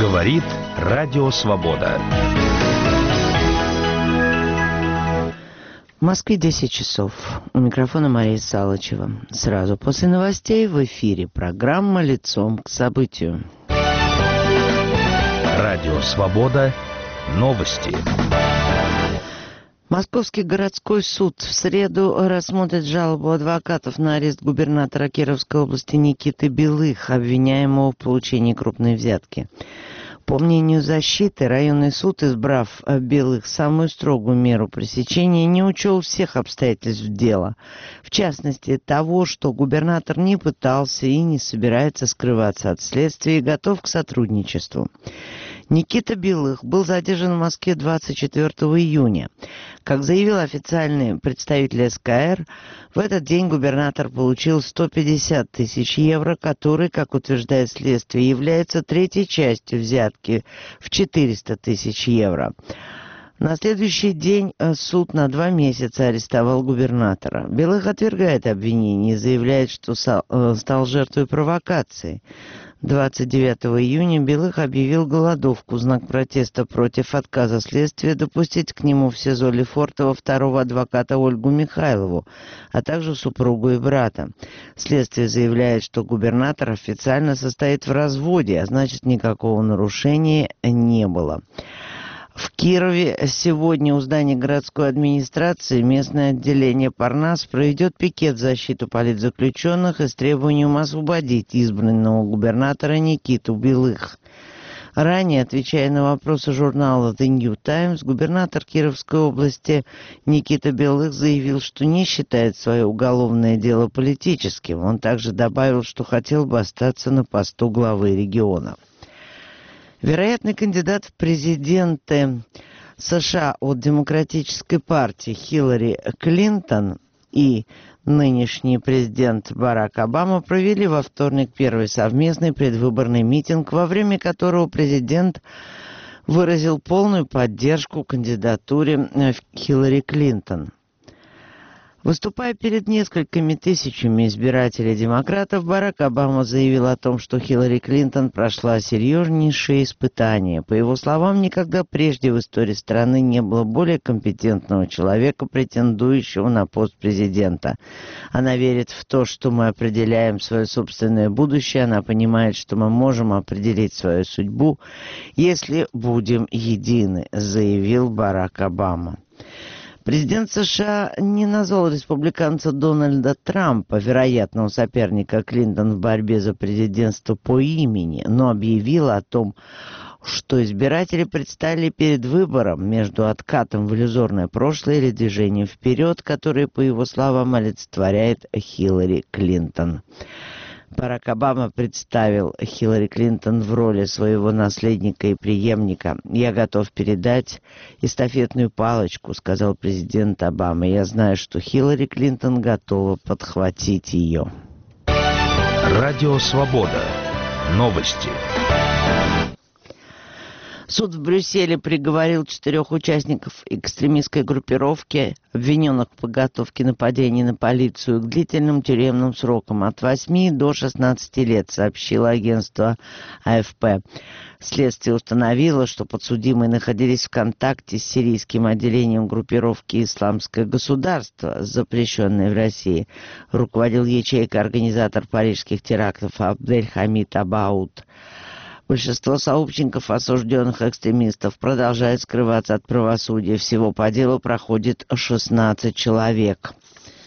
Говорит Радио Свобода. В Москве 10 часов. У микрофона Мария Салычева. Сразу после новостей в эфире программа «Лицом к событию». Радио Свобода. Новости. Московский городской суд в среду рассмотрит жалобу адвокатов на арест губернатора Кировской области Никиты Белых, обвиняемого в получении крупной взятки. По мнению защиты, районный суд, избрав Белых самую строгую меру пресечения, не учел всех обстоятельств дела. В частности, того, что губернатор не пытался и не собирается скрываться от следствия и готов к сотрудничеству. Никита Белых был задержан в Москве 24 июня. Как заявил официальный представитель СКР, в этот день губернатор получил 150 тысяч евро, который, как утверждает следствие, является третьей частью взятки в 400 тысяч евро. На следующий день суд на 2 месяца арестовал губернатора. Белых отвергает обвинение и заявляет, что стал жертвой провокации. 29 июня Белых объявил голодовку в знак протеста против отказа следствия допустить к нему в СИЗО Лефортово второго адвоката Ольгу Михайлову, а также супругу и брата. Следствие заявляет, что губернатор официально состоит в разводе, а значит, никакого нарушения не было. В Кирове сегодня у здания городской администрации местное отделение Парнас проведет пикет в защиту политзаключенных и с требованием освободить избранного губернатора Никиту Белых. Ранее, отвечая на вопросы журнала The New Times, губернатор Кировской области Никита Белых заявил, что не считает свое уголовное дело политическим. Он также добавил, что хотел бы остаться на посту главы региона. Вероятный кандидат в президенты США от Демократической партии Хиллари Клинтон и нынешний президент Барак Обама провели во вторник первый совместный предвыборный митинг, во время которого президент выразил полную поддержку кандидатуре Хиллари Клинтон. Выступая перед несколькими тысячами избирателей демократов, Барак Обама заявил о том, что Хиллари Клинтон прошла серьезнейшие испытания. По его словам, никогда прежде в истории страны не было более компетентного человека, претендующего на пост президента. Она верит в то, что мы определяем свое собственное будущее. Она понимает, что мы можем определить свою судьбу, если будем едины, заявил Барак Обама. Президент США не назвал республиканца Дональда Трампа, вероятного соперника Клинтон в борьбе за президентство, по имени, но объявил о том, что избиратели предстали перед выбором между откатом в иллюзорное прошлое или движением вперед, которое, по его словам, олицетворяет Хиллари Клинтон. Барак Обама представил Хиллари Клинтон в роли своего наследника и преемника. «Я готов передать эстафетную палочку», — сказал президент Обама. «Я знаю, что Хиллари Клинтон готова подхватить ее». Радио Свобода. Новости. Суд в Брюсселе приговорил 4 участников экстремистской группировки, обвиненных в подготовке нападений на полицию, к длительным тюремным срокам от 8 до 16 лет, сообщило агентство АФП. Следствие установило, что подсудимые находились в контакте с сирийским отделением группировки «Исламское государство», запрещенной в России. Руководил ячейкой организатор парижских терактов Абдель-Хамид Абауд. Большинство сообщников осужденных экстремистов продолжает скрываться от правосудия. Всего по делу проходит 16 человек.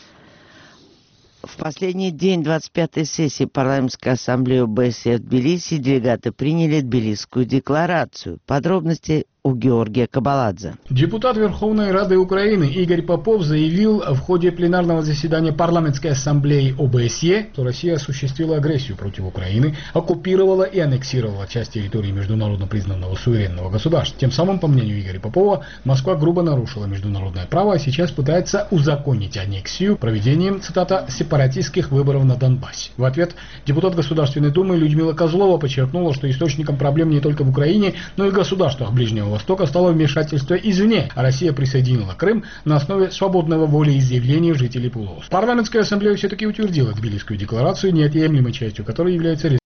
В последний день 25-й сессии парламентской ассамблеи ОБСЕ в Тбилиси делегаты приняли Тбилисскую декларацию. Подробности у Георгия Кабаладзе. Депутат Верховной Рады Украины Игорь Попов заявил в ходе пленарного заседания парламентской ассамблеи ОБСЕ, что Россия осуществила агрессию против Украины, оккупировала и аннексировала часть территории международно признанного суверенного государства. Тем самым, по мнению Игоря Попова, Москва грубо нарушила международное право, а сейчас пытается узаконить аннексию проведением, цитата, сепаратистских выборов на Донбассе. В ответ депутат Государственной Думы Людмила Козлова подчеркнула, что источником проблем не только в Украине, но и в государствах Ближнего Востока стало вмешательство извне, а Россия присоединила Крым на основе свободного волеизъявления жителей полуострова. Парламентская ассамблея все-таки утвердила Тбилисскую декларацию, неотъемлемой частью которой является